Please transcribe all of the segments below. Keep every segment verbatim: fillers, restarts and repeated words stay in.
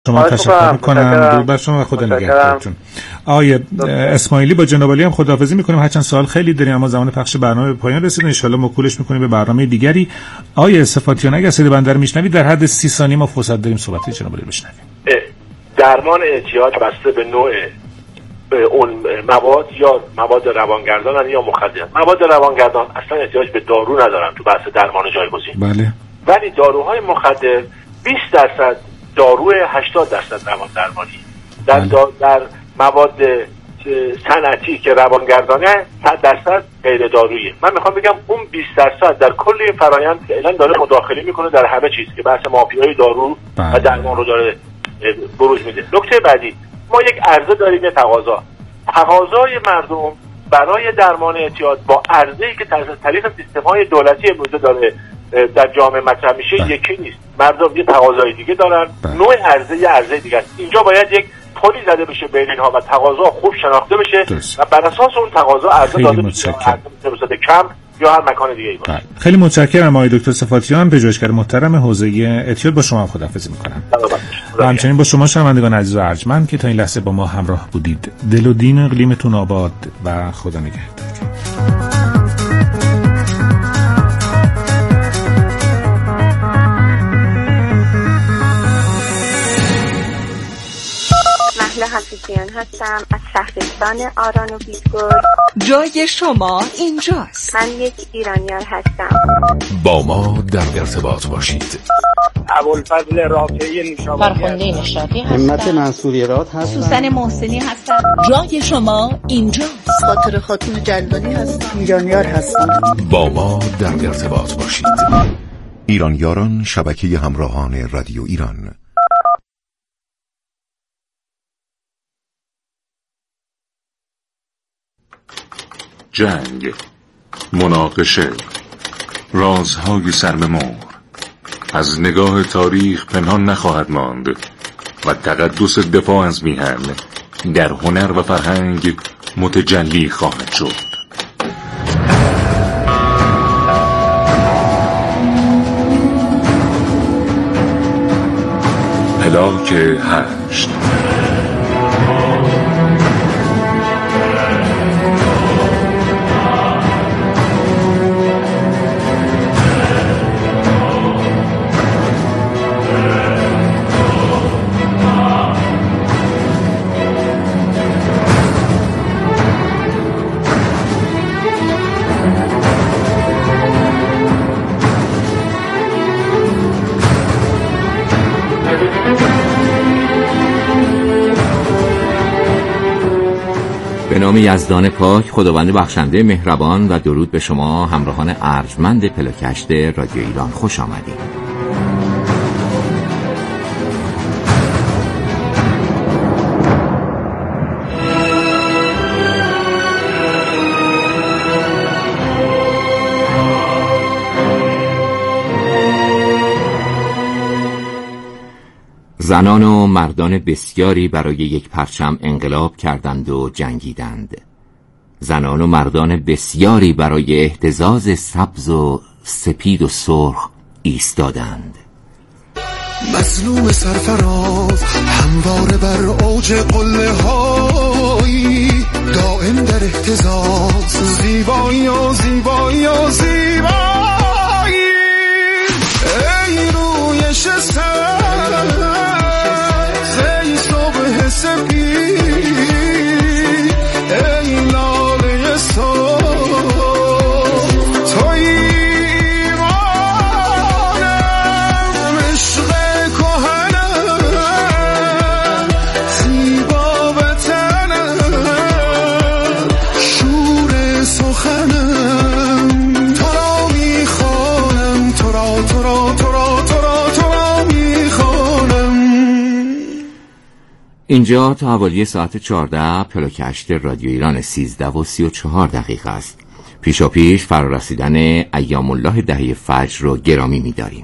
شما تشکر میکنم. درود بر شما و خدا نگهدارتون. آقای اسماعیلی با جناب عالی هم خداحافظی میکنیم، هرچند سوال خیلی داریم اما زمان پخش برنامه به پایان رسید. ان شاء الله موکولش میکنیم به برنامه دیگری. آقای صفاتیان اگر صدای بنده رو میشنوید در حد سی ثانیه ما فرصت داریم صحبت جناب عالی بشنویم. درمان اعتیاد بسته به نوع اون مواد یا مواد روانگردان یا مخدر. مواد روانگردان اصلا احتیاج به دارو ندارن تو بحث درمان جایگزین. بله. ولی داروهای مخدر بیست درصد دارو، هشتاد درصد روان درمانی. در بله. در مواد صنعتی که روانگردانه صد درصد غیر دارویی. من میخوام بگم اون بیست درصد در کل این فرآیند فعلا داره مداخله میکنه در همه چیز که بحث مافیای دارو بله. و درمان رو داره بروز میده. نکته بعدی، ما یک عرضه داریم، یک تقاضا. تقاضای مردم برای درمان اعتیاد با عرضه‌ای که طریق سیستم‌های دولتی امروزه داره در جامعه مطرح میشه بله. یکی نیست. مردم یه تقاضای دیگه دارن، بله. نوع عرضه یه عرضه دیگه است. اینجا باید یک پلی زده بشه بین اینها و تقاضا خوب شناخته بشه درست. و بر اساس اون تقاضا عرضه داده بشه، عرضه کم یا هر مکان دیگه ای باشه. بله. خیلی متشکرم آقای دکتر صفاتیان، پژوهشگر محترم حوزه اعتیاد. با شما خداحافظی می‌کنم. و همچنین با شما شنوندگان عزیز و ارجمند که تا این لحظه با ما همراه بودید. دل و دین اقلیمتون آباد و خدا نگهدار. حفیظیان هستم از شهرستان آران و بیزگل. جای شما اینجاست. من یک ایرانیار هستم. با ما در ارتباط باشید. ابوالفضل رافعی نشابوری، فرخنده نشاطی هستم. همت منصوری راد هستم. سوسن محسنی هستم. جای شما اینجاست. خاطر خاتون جلدانی هستم. ایرانیار هستم. با ما در ارتباط باشید. ایرانیاران، شبکه همراهان رادیو ایران. جنگ، مناقشه، رازهای سربه‌مهر از نگاه تاریخ پنهان نخواهد ماند و تقدس دفاع از میهن در هنر و فرهنگ متجلی خواهد شد. پلاک هشت. به نام یزدان پاک، خداوند بخشنده مهربان، و درود به شما همراهان ارجمند پلاکشت رادیو ایران. خوش آمدید. زنان و مردان بسیاری برای یک پرچم انقلاب کردند و جنگیدند. زنان و مردان بسیاری برای اهتزاز سبز و سپید و سرخ ایستادند. مظلوم سرفراز همواره بر اوج قله هایی، دائم در اهتزاز، زیبایی و زیبایی و زیبایی. ای روی شسر اینجا تا حوالی ساعت چهارده پلاکشت رادیو ایران سیزده و سی و چهار دقیقه است. پیشا پیش فرارسیدن ایام الله دهه فجر رو گرامی می‌داریم.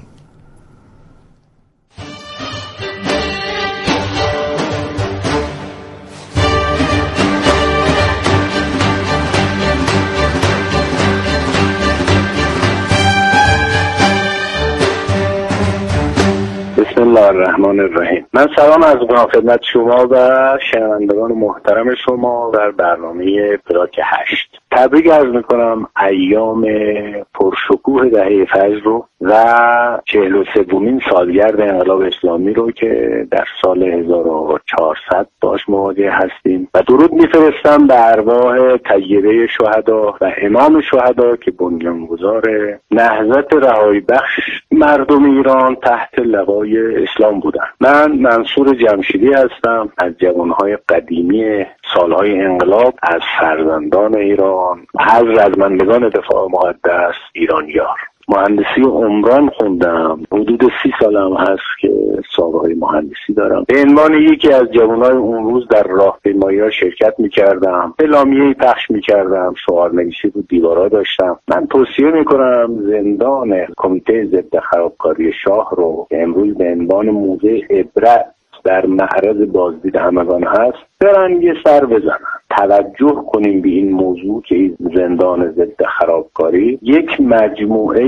بسم الله الرحمن الرحیم. من سلام از میکنم خدمت شما و شنوندگان محترم شما در برنامه پلاک هشت. تبریک عرض میکنم ایام پرشکوه دهه فجر رو و چهل و سومین سالگرد انقلاب اسلامی رو که در سال هزار و چهارصد باش مواجه هستیم و درود میفرستم به ارواح طیبه شهدا و امام شهدا که بنیانگذار نهضت رهایی بخش مردم ایران تحت لوای اسلام بودن. من منصور جمشیدی هستم، از جوانهای قدیمی سالهای انقلاب، از فرزندان ایران، از رزمندگان دفاع مقدس ایرانیار. مهندسی عمران خوندم، حدود سی سالم هست که سابقه مهندسی دارم. به عنوان یکی از جوانای اون روز در راهپیمایی‌ها شرکت می‌کردم، اعلامیه‌ای پخش می‌کردم، شعارنویسی رو دیوارا داشتم. من توصیه می‌کنم زندان کمیته ضد خرابکاری شاه رو که امروز به عنوان موزه عبرت در معرض بازدید همگان هست برن یه سر بزنن. توجه کنیم به این موضوع که این زندان ضد خرابکاری یک مجموعه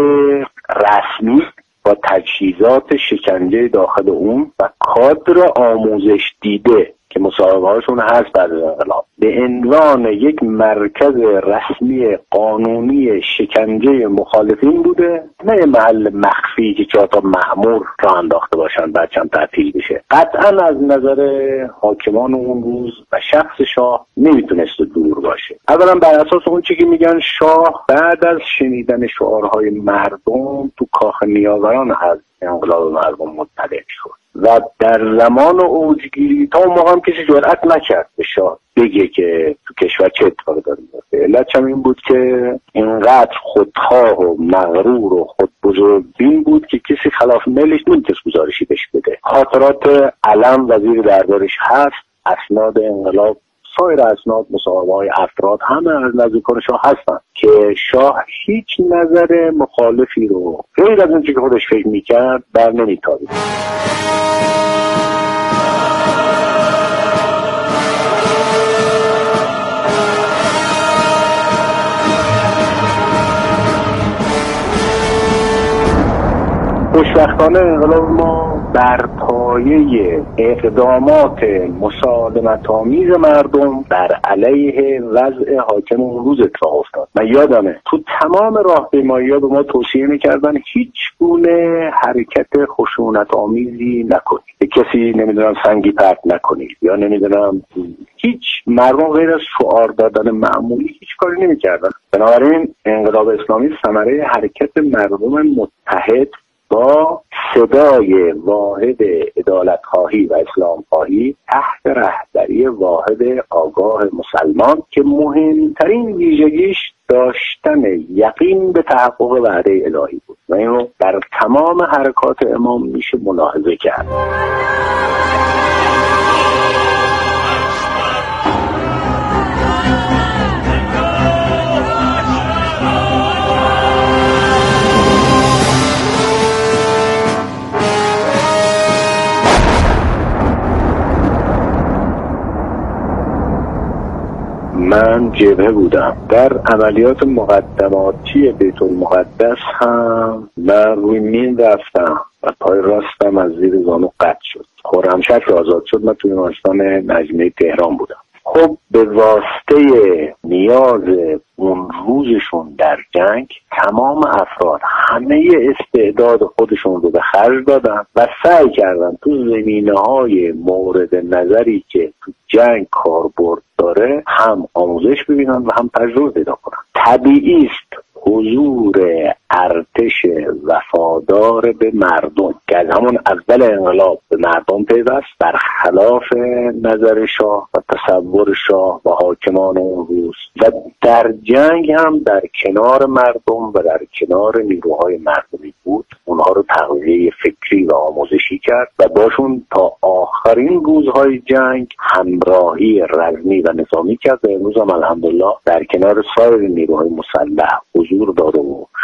رسمی با تجهیزات شکنجه داخل اون و کادر آموزش دیده که مصاحبه هاشون هست بعد از انقلاب به عنوان یک مرکز رسمی قانونی شکنجه مخالفین بوده، نه محل مخفی که چهار تا مأمور را انداخته باشن بعد چند تعطیل بشه. قطعا از نظر حاکمان اون روز و شخص شاه نمیتونست دور باشه. اولا بر اساس اون چیزی که میگن شاه بعد از شنیدن شعارهای مردم تو کاخ نیاوران از انقلاب مردم مطلع شد و در زمان اوجگیری تا اون موقع هم کسی جرئت نکرد به شاه بگه که تو کشور چه اتفاقی داره میفته. علتش هم این بود که اینقدر خودخواه و مغرور و خود بزرگبین بود که کسی خلاف میلش نمیتونست گزارشی بهش بده. خاطرات علم وزیر دربارش هست، اسناد انقلاب، سایر اسناد، مصاحبه‌های افراد همه از نزدیکان شاه هستن که شاه هیچ نظر مخالفی رو غیر از اون چیزی که خودش فکر میکرد بر نمیتابید. خوشبختانه انقلاب ما بر پایه اقدامات مسالمت‌آمیز مردم در علیه وضع حاکم اون روز اتفاق افتاد. من یادمه تو تمام راهپیمایی‌ها به ما توصیه می‌کردن هیچ گونه حرکت خشونت‌آمیزی نکنید، به کسی نمیدونم سنگی پرت نکنید یا نمیدونم هیچ. مردم غیر از شعار دادن معمولی هیچ کاری نمی‌کردن. بنابراین انقلاب اسلامی ثمره حرکت مردم متحد با صدای واحد عدالت‌خواهی و اسلام‌خواهی تحت رهبری واحد آگاه مسلمان که مهمترین ویژگیش داشتن یقین به تحقق وعده الهی بود و این رو در تمام حرکات امام میشه ملاحظه کرد. من جبهه بودم در عملیات مقدماتی بیت المقدس هم من روی مین رفتم و پای راستم از زیر زانو قطع شد. خرمشهر آزاد شد. من توی بیمارستان نجمه تهران بودم. خب به واسطه نیاز اون روزشون در جنگ تمام افراد همه استعداد خودشون رو به خرج دادن و سعی کردن تو زمینه‌های مورد نظری که تو جنگ کاربرد داره هم آموزش ببینن و هم تجربه پیدا کنن. طبیعی است حضور ارتش وفادار به مردم که از همون اول انقلاب به مردم پیوست برخلاف نظر شاه و تصور شاه و حاکمان اون روز و در جنگ هم در کنار مردم و در کنار نیروهای مردمی بود. اونها رو تغذیه فکری و آموزشی کرد و باشون تا آخرین روزهای جنگ همراهی رزمی و نظامی کرد و امروز هم الحمدلله در کنار سایر نیروهای مسلح حضور داره و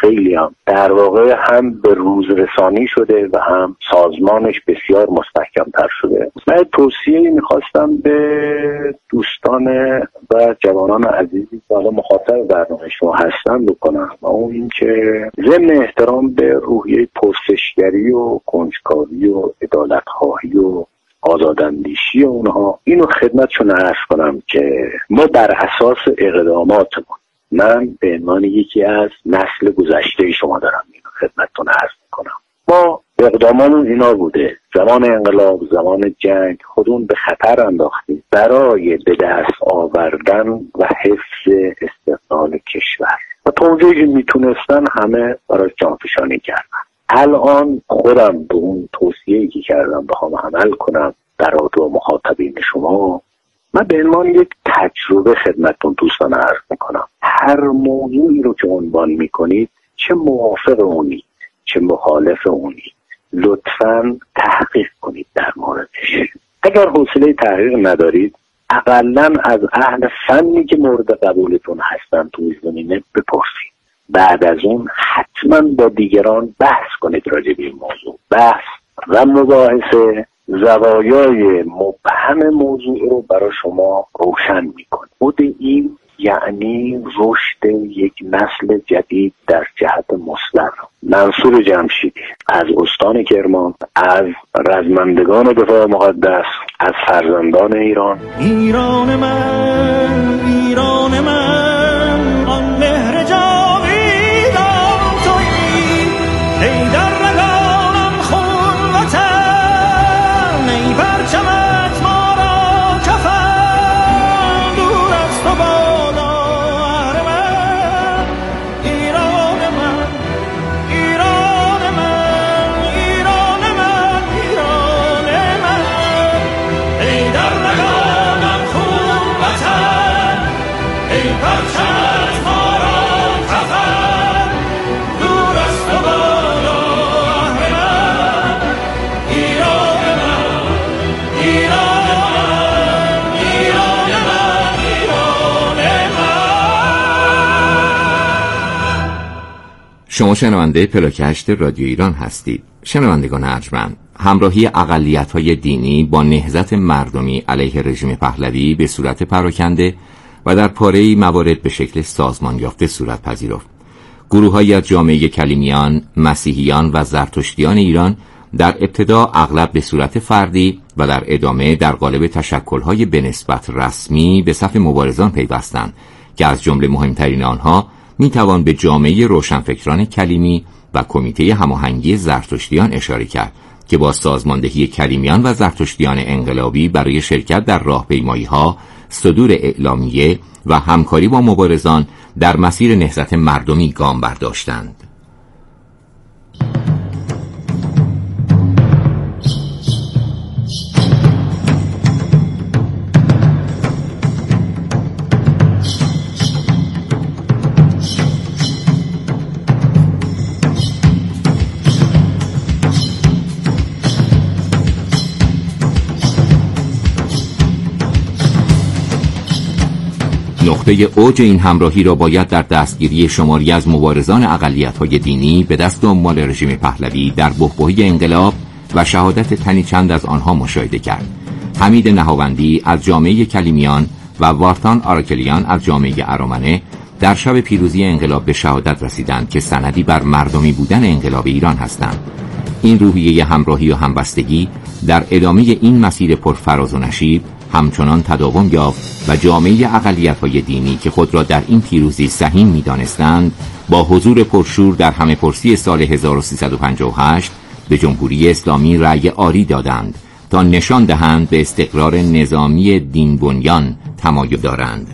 خیلی هم در واقع هم به روز رسانی شده و هم سازمانش بسیار مستحکم تر شده. من توصیه میخواستم به دوستان و جوانان عزیزی که حالا مخاطب برنامه شما هستن بکنم و اون این که ضمن احترام به روحیه پرسشگری و کنجکاوی و عدالت‌خواهی و آزاداندیشی اونها اینو خدمتشون عرض کنم که ما بر اساس اقداماتمون، من به عنوان یکی از نسل گذشته شما دارم اینو خدمتتون عرض میکنم، ما اقداممون اینا بوده زمان انقلاب، زمان جنگ خودمون به خطر انداختیم برای به دست آوردن و حفظ استقلال کشور و تا اونجایی که میتونستن همه برای جانفشانی کردن. الان خودم به اون توصیه‌ای که کردم بخوام عمل کنم در و مخاطبین شما، من به عنوان یک تجربه خدمتتون دوستان عرض میکنم، هر موضوعی رو که عنوان میکنید، چه موافق اونید چه مخالف اونید، لطفاً تحقیق کنید در موردش. اگر حوصله تحقیق ندارید، اقلاً از اهل فنی که مورد قبولتون هستن تو این زمینه بپرسید. بعد از اون حتما با دیگران بحث کنید راجع به این موضوع. بحث و مباحثه زوایای مبهم موضوع رو برای شما روشن میکنه. خود این یعنی رشد یک نسل جدید در جهت مصلح. منصور جمشیدی از استان کرمان، از رزمندگان دفاع مقدس، از فرزندان ایران. ایران من، ایران من، آن مهر جاویدان تویی، ای در رگانم خون وطن، ای پرچمت ما را کفن، دور از تو بادا اهل من. ایران من، ایران من، ایران من، ایران من، ای در رگانم خون وطن، ای پرچمت ما را کفن، دور از تو بادا اهل من. ایران من، ایران من، ایران من، ایران من. شما شنونده پلاک هشت رادیو ایران هستید. شنوندگان ارجمند، همراهی اقلیت‌های دینی با نهضت مردمی علیه رژیم پهلوی به صورت پراکنده و در پاره‌ای موارد به شکل سازمان یافته صورت پذیرفت. گروه‌هایی از جامعه کلیمیان، مسیحیان و زرتشتیان ایران در ابتدا اغلب به صورت فردی و در ادامه در قالب تشکل‌های به نسبت رسمی به صف مبارزان پیوستند که از جمله مهمترین آنها میتوان به جامعه روشنفکران کلیمی و کمیته هماهنگی زرتشتیان اشاره کرد که با سازماندهی کلیمیان و زرتشتیان انقلابی برای شرکت در راهپیمایی‌ها، صدور اعلامیه و همکاری با مبارزان در مسیر نهضت مردمی گام برداشتند. نقطه اوج این همراهی را باید در دستگیری شماری از مبارزان اقلیت‌های دینی به دست عمال رژیم پهلوی در بحبوحی انقلاب و شهادت تنی چند از آنها مشاهده کرد. حمید نهاوندی از جامعه کلیمیان و وارتان آراکلیان از جامعه ارامنه در شب پیروزی انقلاب به شهادت رسیدند که سندی بر مردمی بودن انقلاب ایران هستند. این روحیه همراهی و همبستگی در ادامه این مسیر پرفراز و نشیب همچنان تداوم یافت و جامعه اقلیت‌های دینی که خود را در این پیروزی سهیم می‌دانستند با حضور پرشور در همه‌پرسی سال هزار و سیصد و پنجاه و هشت به جمهوری اسلامی رأی آری دادند تا نشان دهند به استقرار نظامی دین بنیان تمایل دارند.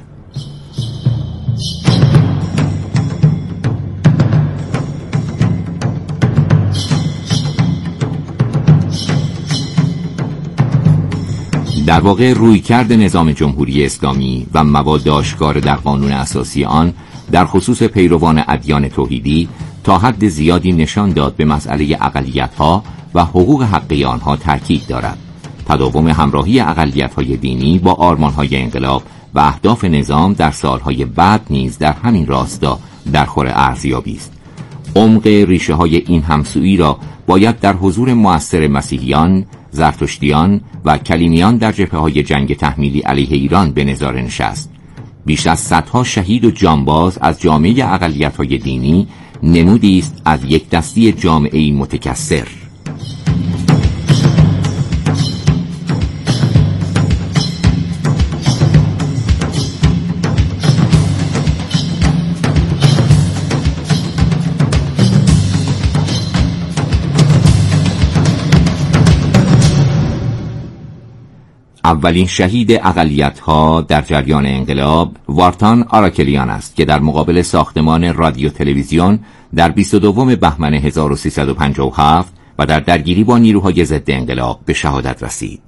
در واقع رویکرد نظام جمهوری اسلامی و مواد آشکار در قانون اساسی آن در خصوص پیروان ادیان توحیدی تا حد زیادی نشان داد به مسئله اقلیت‌ها و حقوق حقی آنها تاکید دارد. تداوم همراهی اقلیت‌های دینی با آرمان‌های انقلاب و اهداف نظام در سالهای بعد نیز در همین راستا در خور ارزیابی است. عمق ریشه های این همسویی را باید در حضور مؤثر مسیحیان، زرتشتیان و کلیمیان در جبهه‌های جنگ تحمیلی علیه ایران به نظاره نشست. بیش از صدها شهید و جانباز از جامعه اقلیت‌های دینی نمودی است از یک دستی جامعه‌ای متکثر. اولین شهید اقلیت‌ها در جریان انقلاب وارتان آراکلیان است که در مقابل ساختمان رادیو تلویزیون در بیست و دوم بهمن هزار و سیصد و پنجاه و هفت و در درگیری با نیروهای ضد انقلاب به شهادت رسید.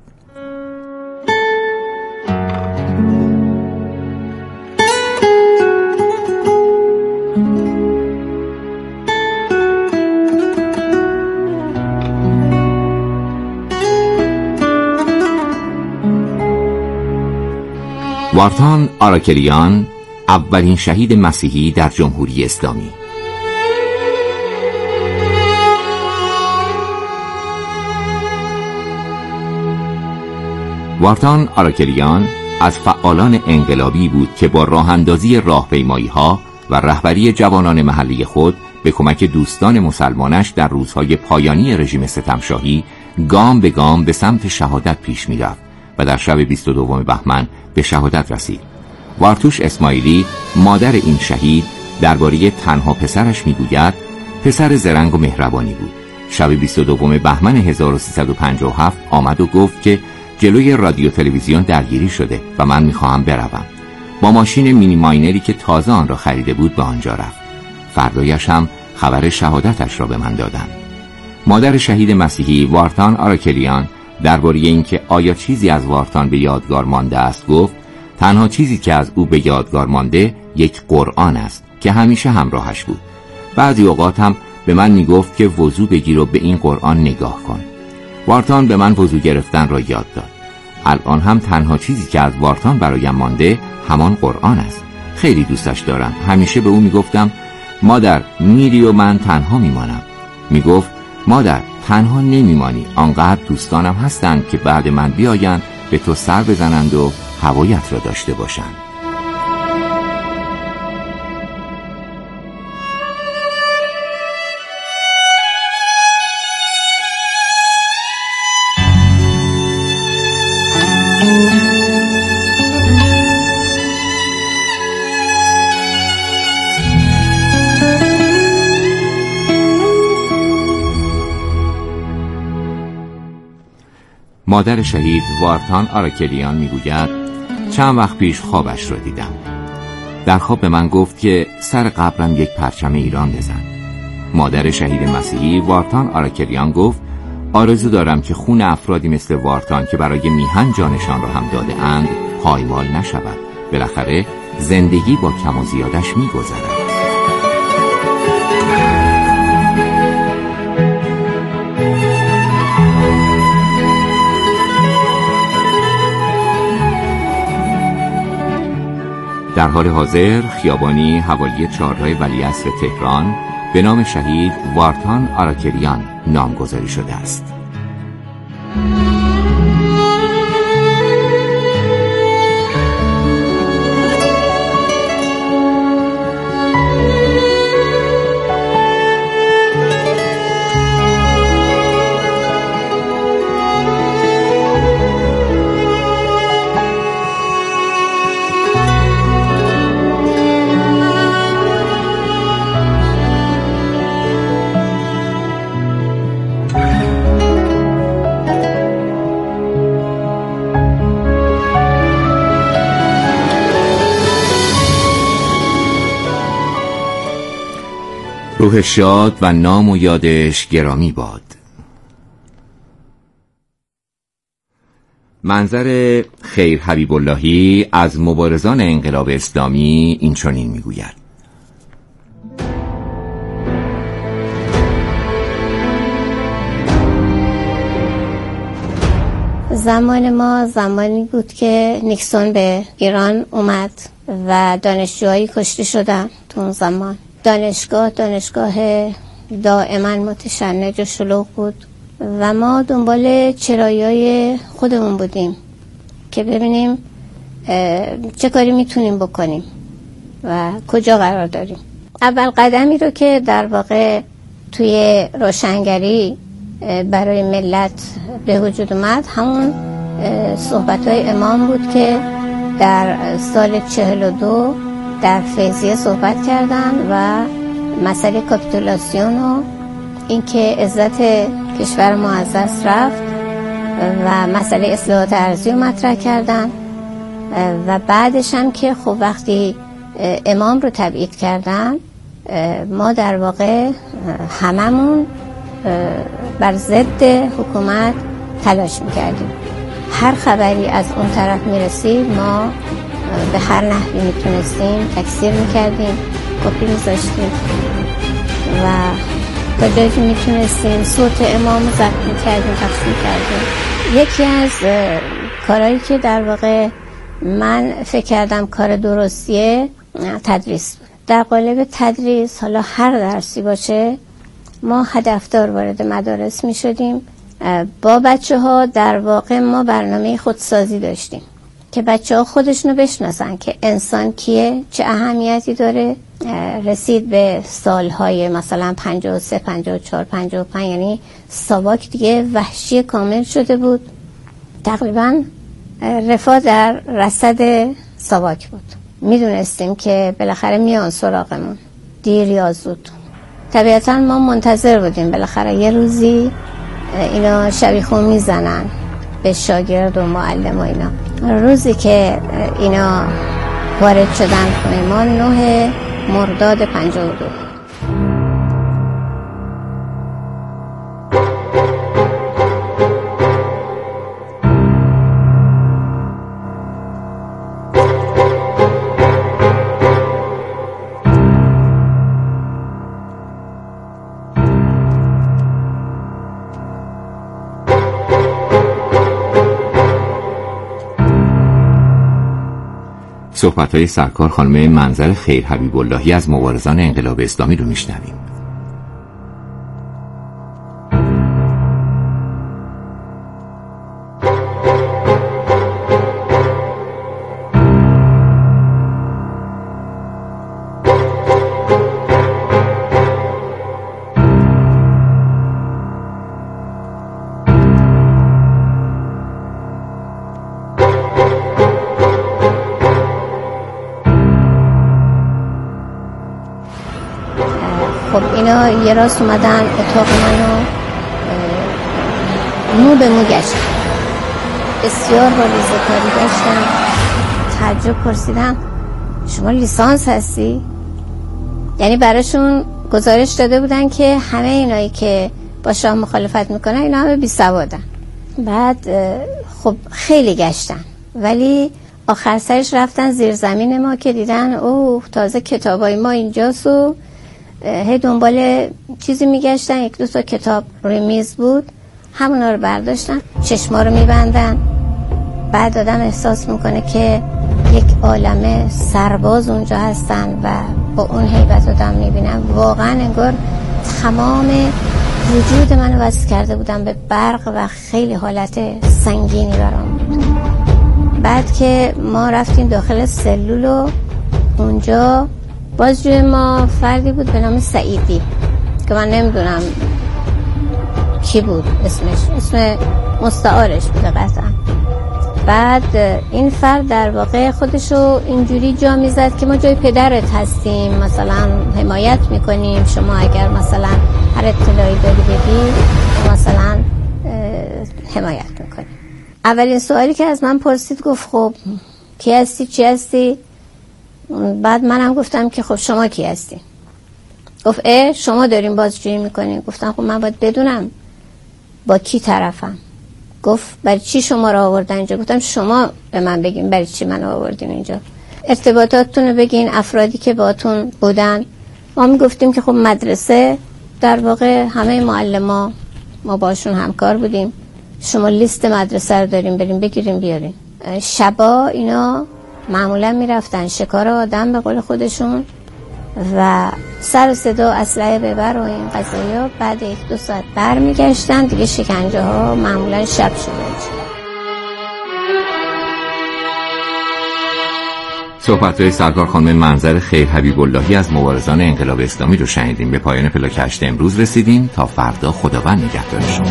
وارتان آراکلیان اولین شهید مسیحی در جمهوری اسلامی. وارتان آراکلیان از فعالان انقلابی بود که با راه اندازی راهپیمایی‌ها و رهبری جوانان محلی خود به کمک دوستان مسلمانش در روزهای پایانی رژیم ستمشاهی گام به گام به سمت شهادت پیش می‌رفت و در شب بیست و دوم بهمن به شهادت رسید. وارتوش اسماعیلی مادر این شهید درباره تنها پسرش میگوید پسر زرنگ و مهربانی بود. شب بیست و دوم بهمن هزار و سیصد و پنجاه و هفت آمد و گفت که جلوی رادیو تلویزیون درگیری شده و من میخواهم بروم. با ماشین مینی ماینری که تازه آن را خریده بود به آنجا رفت. فردایش هم خبر شهادتش را به من دادند. مادر شهید مسیحی وارتان آراکلیان درباره اینکه آیا چیزی از وارتان به یادگار مانده است گفت تنها چیزی که از او به یادگار مانده یک قرآن است که همیشه همراهش بود. بعضی اوقات هم به من میگفت که وضو بگیر و به این قرآن نگاه کن. وارتان به من وضو گرفتن را یاد داد. الان هم تنها چیزی که از وارتان برایم مانده همان قرآن است. خیلی دوستش دارم. همیشه به او میگفتم مادر میری و من تنها میمانم. میگفت مادر تنها نمیمانی، آنقدر دوستانم هستند که بعد من بیایند به تو سر بزنند و هوایت را داشته باشند. مادر شهید وارتان آراکلیان میگوید چند وقت پیش خوابش رو دیدم. در خواب به من گفت که سر قبرم یک پرچم ایران بزن. مادر شهید مسیحی وارتان آراکلیان گفت آرزو دارم که خون افرادی مثل وارتان که برای میهن جانشان را هم داده اند پایمال نشود. بالاخره زندگی با کم و زیادش میگذرد. در حال حاضر خیابانی حوالی چهارراه ولیعصر تهران به نام شهید وارتان آراکلیان نامگذاری شده است. روح شاد و نام و یادش گرامی باد. منظر خیر حبیب اللهی از مبارزان انقلاب اسلامی این چنین میگوید: زمان ما زمانی بود که نیکسون به ایران اومد و دانشجوهایی کشته شدن تو اون زمان دانشگاه دانشگاه دائما متشنج و شلوغ بود و ما دنبال چرایای خودمون بودیم که ببینیم چه کاری میتونیم بکنیم و کجا قرار داریم. اول قدمی رو که در واقع توی روشنگری برای ملت به وجود اومد همون صحبت‌های امام بود که در سال چهل و دو در فیضیه صحبت کردن و مسئله کاپیتولاسیون و اینکه عزت کشور ما از دست رفت و مسئله اصلاحات ارضی رو مطرح کردن و بعدش هم که خب وقتی امام رو تبعید کردن ما در واقع هممون بر ضد حکومت تلاش میکردیم. هر خبری از اون طرف میرسید ما به هر نحوی میتونستیم تکثیر میکردیم، کپی میذاشتیم و تا جایی که میتونستیم صوت امام رو ضبط میکردیم، پخش میکردیم. یکی از کارهایی که در واقع من فکر کردم کار درستیه تدریس بود. در قالب تدریس حالا هر درسی باشه ما هدفدار وارد مدارس می شدیم. با بچه ها در واقع ما برنامه خودسازی داشتیم که بچه ها خودشونو بشناسن که انسان کیه، چه اهمیتی داره. رسید به سالهای مثلا پنجاه و سه، پنجاه و چهار، پنجاه و پنج، یعنی ساواک دیگه وحشی کامل شده بود. تقریبا رفاه در رصد ساواک بود. میدونستیم که بالاخره میان سراغمون دیر یا زود. طبیعتا ما منتظر بودیم بالاخره یه روزی اینا شبیخون میزنن به شاگرد و معلم و اینا. روزی که اینا وارد شدن خونه ما نه مرداد پنجاه و دو. صحبت‌های سرکار خانم منظر خیر حبیب اللهی از مبارزان انقلاب اسلامی رو میشنویم. خب اینا یه راست اومدن اتاق منو مو به مو گشتن، بسیار با ریزه‌کاری گشتن. تعجب پرسیدم شما لیسانس هستی؟ یعنی براشون گزارش داده بودن که همه اینایی که با شاه مخالفت میکنن اینا همه بی سوادن. بعد خب خیلی گشتن ولی آخر سرش رفتن زیر زمین ما که دیدن اوه تازه کتابای ما اینجاست و هی دنبال چیزی میگشتن. یک دو تا کتاب روی میز بود، همونا رو برداشتن، چشما رو میبندن. بعد آدم احساس میکنه که یک عالمه سرباز اونجا هستن و با اون هیبت آدم میبینن. واقعا انگار تمام وجود منو وصل کرده بودن به برق و خیلی حالت سنگینی برام بود. بعد که ما رفتیم داخل سلول و اونجا بازجوی ما فردی بود به نام سعیدی که من نمیدونم کی بود اسمش، اسم مستعارش بوده قطعا. بعد این فرد در واقع خودشو اینجوری جا میزد که ما جای پدرت هستیم، مثلا حمایت میکنیم، شما اگر مثلا هر اطلاعی داری بدی مثلا حمایت میکنیم. اولین سوالی که از من پرسید گفت خب کی هستی، چی هستی؟ بعد منم گفتم که خب شما کی هستی؟ گفت اه شما دارین بازجویی میکنین؟ گفتم خب من باید بدونم با کی طرفم. گفت برای چی شما رو آوردن اینجا؟ گفتم شما به من بگین برای چی من آوردین اینجا، ارتباطاتتون رو بگین، افرادی که باهاتون بودن. ما میگفتیم که خب مدرسه در واقع همه معلما ما باشون همکار بودیم، شما لیست مدرسه رو داریم بریم بگیریم بیارین. شبا اینا معمولا میرفتن شکار آدم به قول خودشون و سر و صدا اسلحه ببر و این قضایا. بعد یک دو ساعت برمیگشتن دیگه شکنجه ها معمولا شب شده. صحبت‌های سرکار خانم منظر خیر حبیب اللهی از مبارزان انقلاب اسلامی رو شنیدیم. به پایان پلاک هشت امروز رسیدیم. تا فردا خداوند نگهدار شما.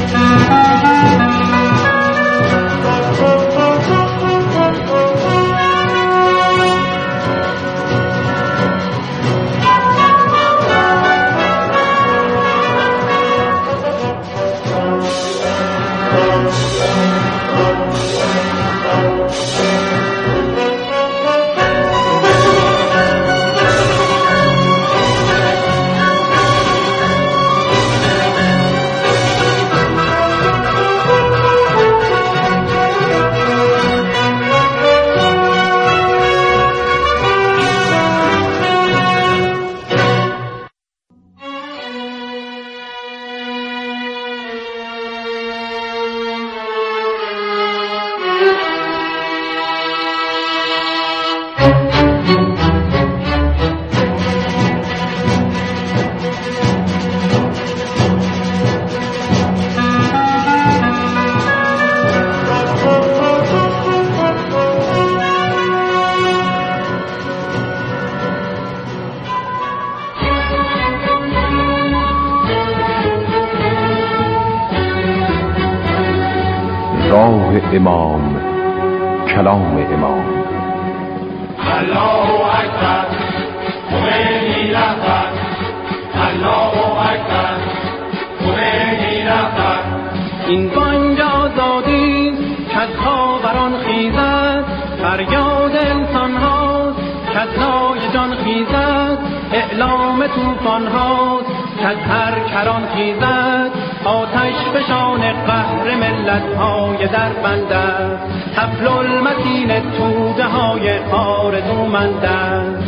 راه امام، کلام امام. الله اکبر، خمینی رهبر. الله اکبر، خمینی رهبر. این بانگ آزادی کز خاوران خیزد، فریاد انسان هاست کز نای جان خیزد، اعلام طوفان هاست کز هر کران خیزد، آتش فشان قهر ملت های در بند است، حبل المتین توده های آرزومند است.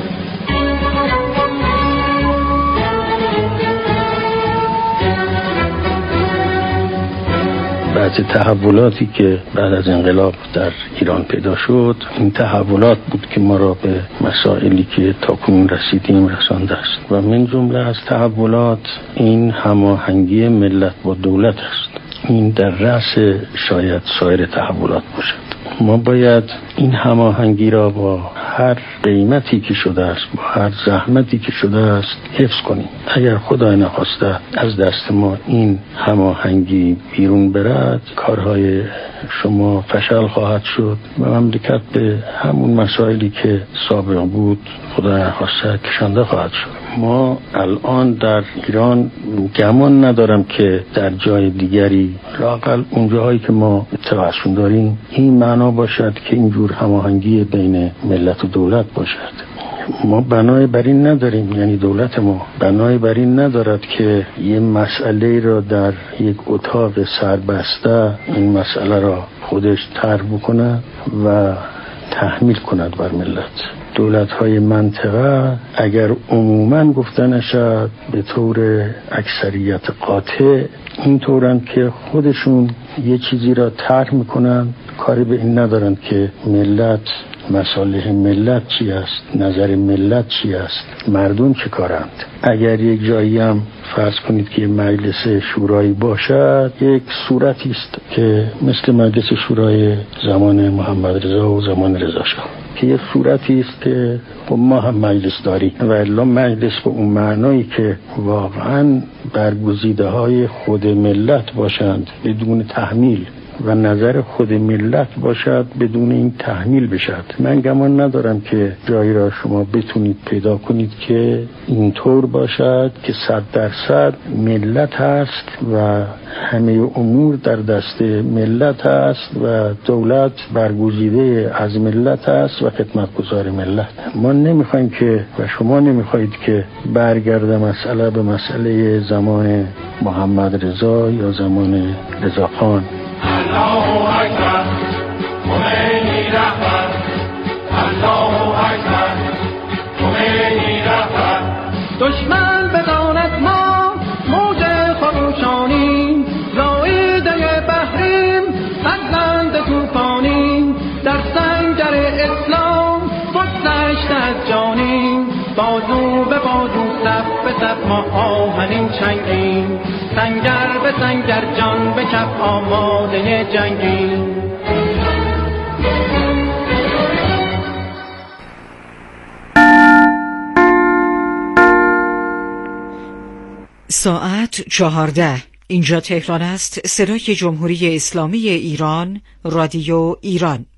بعضی تحولاتی که بعد از انقلاب در ایران پیدا شد، این تحولات بود که ما را به مسائلی که تاکنون رسیدیم رسانده است و من جمله از تحولات این هماهنگی ملت با دولت است. این در رأس شاید سایر تحولات باشد. ما باید این هماهنگی را با هر قیمتی که شده است، با هر زحمتی که شده است حفظ کنیم. اگر خدای نخواسته از دست ما این هماهنگی بیرون برد، کارهای شما فشل خواهد شد و مملکت به همون مسائلی که سابق بود خدای نخواسته کشانده خواهد شد. ما الان در ایران گمان ندارم که در جای دیگری، لااقل اون جاهایی که ما توسط داریم، این معنا باشد که اینجور هماهنگی بین ملت و دولت باشد. ما بنای بر این نداریم، یعنی دولت ما بنای بر این ندارد که یه مسئله را در یک اتاق سربسته این مسئله را خودش طرح بکند و تحمیل کند بر ملت. دولت‌های منطقه اگر عموماً گفته نشد به طور اکثریت قاطع، این طورن که خودشون یه چیزی را طرح میکنن، کاری به این ندارن که ملت، مصالح ملت چی است، نظر ملت چی است، مردم چه کارند. اگر یک جایی هم فرض کنید که مجلس شورایی باشد، یک صورتی است که مثل مجلس شورای زمان محمد رضا و زمان رضا شاه، که یک صورتی است که ما هم مجلس داریم و الا مجلس به اون معنایی که واقعا برگزیده های خود ملت باشند بدون تحمیل و نظر خود ملت باشد بدون این تحمیل بشد. من گمان ندارم که جایی را شما بتونید پیدا کنید که اینطور باشد که صد درصد ملت هست و همه امور در دست ملت هست و دولت برگزیده از ملت هست و خدمتگزار ملت. ما نمیخوایم که و شما نمیخواید که برگرده مسئله به مسئله زمان محمد رضا یا زمان رضا خان. الله اکبر، خمینی رهبر. الله اکبر، خمینی رهبر. دشمن بداند ما موج خروشانی، زایده بحریم فرزند توفانی، در سنگر اسلام بگذشت از جانی، بازو به بازو صف ما آهنین چنگیم، سنگر به سنگر جان به کف آماده جنگیم. ساعت چهارده. اینجا تهران است. صدای جمهوری اسلامی ایران، رادیو ایران.